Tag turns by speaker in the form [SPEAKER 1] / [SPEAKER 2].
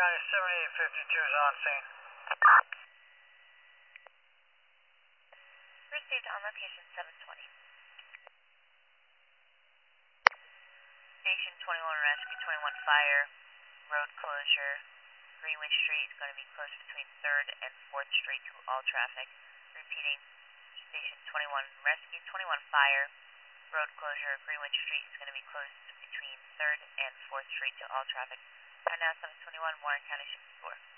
[SPEAKER 1] County 7852 is on scene.
[SPEAKER 2] Received on location 720. Station 21 Rescue 21 Fire, road closure. Greenwich Street is going to be closed between 3rd and 4th Street to all traffic. Repeating, Station 21 Rescue 21 Fire, road closure. Greenwich Street is going to be closed between 3rd and 4th Street to all traffic. Right now, 721 Warren County 64.